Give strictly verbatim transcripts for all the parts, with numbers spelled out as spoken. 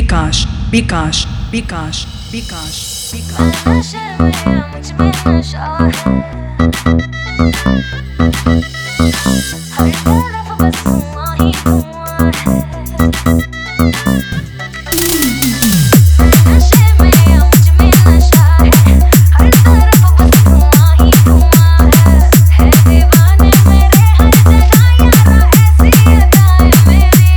विकास विकास विकास विकास विकास नशे में मुझ में नशा है, हर तरफ बस धुआं ही धुआं है। नशे में मुझ में नशा है, हर तरफ बस धुआं ही धुआं है। है दीवाने मेरे हर जगह यारा ऐसी अदाएं मेरी।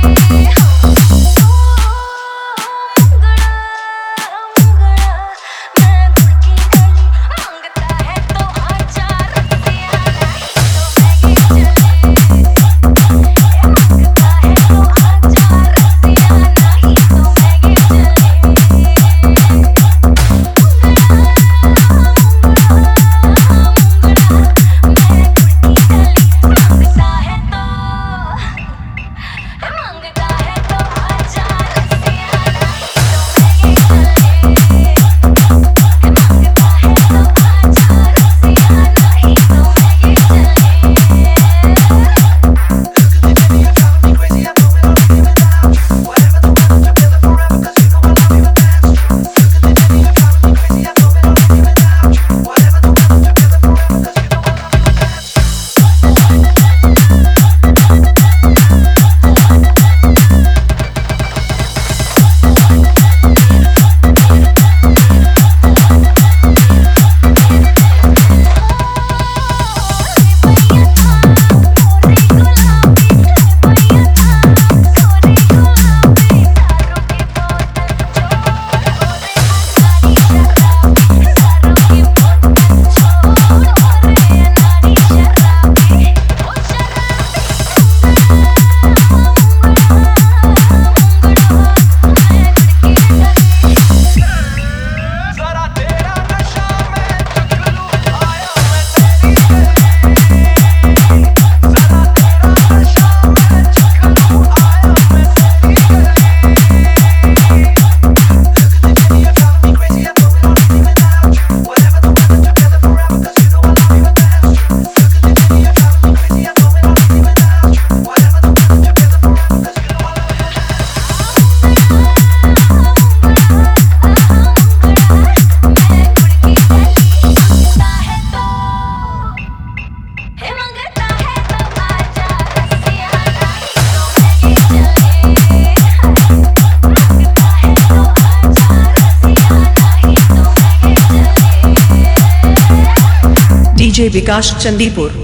डीजे विकास चंदीपुर।